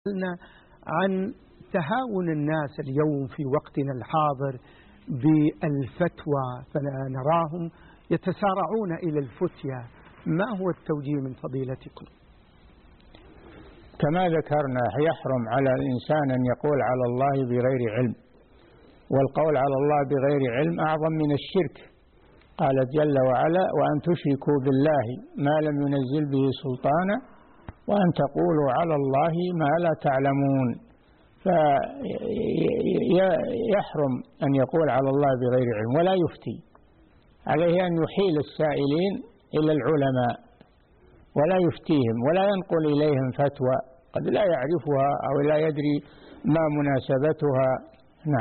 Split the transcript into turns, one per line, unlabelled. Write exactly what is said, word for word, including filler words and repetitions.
سألنا عن تهاون الناس اليوم في وقتنا الحاضر بالفتوى، فنراهم يتسارعون إلى الفتية. ما هو التوجيه من فضيلتكم؟
كما ذكرنا، يحرم على الإنسان أن يقول على الله بغير علم، والقول على الله بغير علم أعظم من الشرك. قال جل وعلا: وأن تشركوا بالله ما لم ينزل به سلطانا وأن تقولوا على الله ما لا تعلمون. فيحرم أن يقول على الله بغير علم ولا يفتي. عليه أن يحيل السائلين إلى العلماء ولا يفتيهم ولا ينقل إليهم فتوى قد لا يعرفها أو لا يدري ما مناسبتها